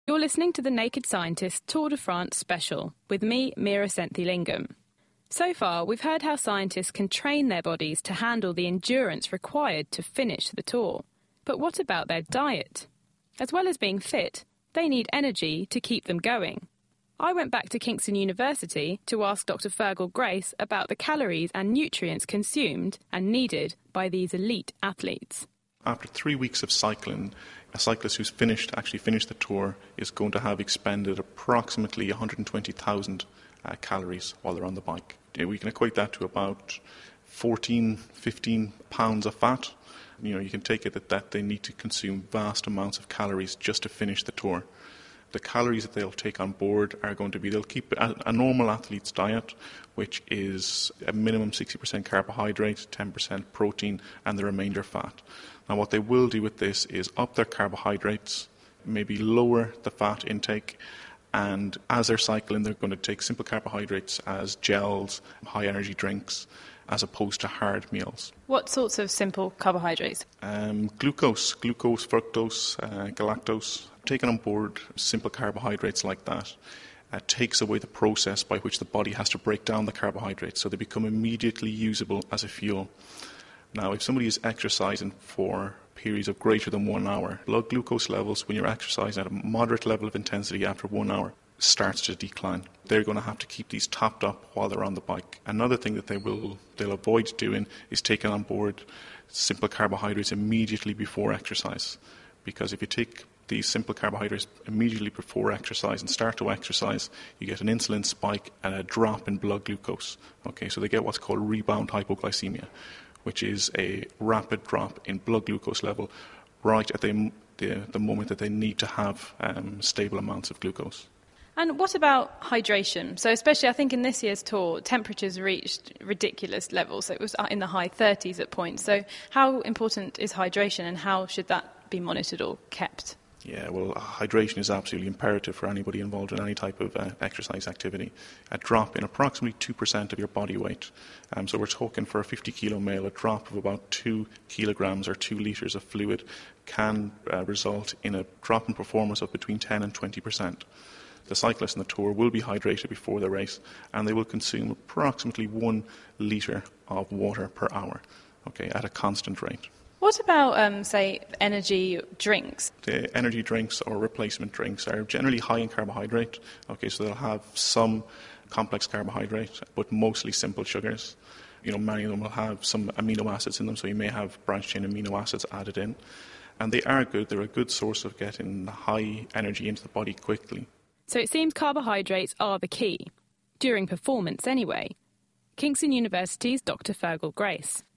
You're listening to the Naked Scientist Tour de France special with me, Mira Senthilingam. So far, we've heard how scientists can train their bodies to handle the endurance required to finish the tour. But what about their diet? As well as being fit, they need energy to keep them going. I went back to Kingston University to ask Dr. Fergal Grace about the calories and nutrients consumed and needed by these elite athletes. After 3 weeks of cycling, a cyclist who's actually finished the tour is going to have expended approximately 120,000 calories while they're on the bike. We can equate that to about 15 pounds of fat. You can take it that they need to consume vast amounts of calories just to finish the tour. The calories that they'll take on board are going to be, they'll keep a normal athlete's diet, which is a minimum 60% carbohydrate, 10% protein, and the remainder fat. Now, what they will do with this is up their carbohydrates, maybe lower the fat intake, and as they're cycling, they're going to take simple carbohydrates as gels, high-energy drinks, as opposed to hard meals. What sorts of simple carbohydrates? Glucose, fructose, galactose. Taking on board simple carbohydrates like that takes away the process by which the body has to break down the carbohydrates, so they become immediately usable as a fuel. Now, if somebody is exercising for periods of greater than 1 hour, blood glucose levels when you're exercising at a moderate level of intensity after 1 hour starts to decline. They're going to have to keep these topped up while they're on the bike. Another thing that they'll avoid doing is taking on board simple carbohydrates immediately before exercise, because if you take these simple carbohydrates immediately before exercise and start to exercise, you get an insulin spike and a drop in blood glucose. Okay, so they get what's called rebound hypoglycemia, which is a rapid drop in blood glucose level right at the moment that they need to have stable amounts of glucose. And what about hydration? So especially, I think in this year's tour, temperatures reached ridiculous levels. It was in the high 30s at points. So how important is hydration, and how should that be monitored or kept? Yeah, well, hydration is absolutely imperative for anybody involved in any type of exercise activity. A drop in approximately 2% of your body weight. So we're talking for a 50-kilo male, a drop of about 2 kilograms or 2 litres of fluid can result in a drop in performance of between 10 and 20%. The cyclists in the tour will be hydrated before the race, and they will consume approximately 1 litre of water per hour, okay, at a constant rate. What about, say, energy drinks? The energy drinks or replacement drinks are generally high in carbohydrate. Okay, so they'll have some complex carbohydrate, but mostly simple sugars. Many of them will have some amino acids in them, so you may have branched-chain amino acids added in. And they are good. They're a good source of getting high energy into the body quickly. So it seems carbohydrates are the key, during performance anyway. Kingston University's Dr. Fergal Grace.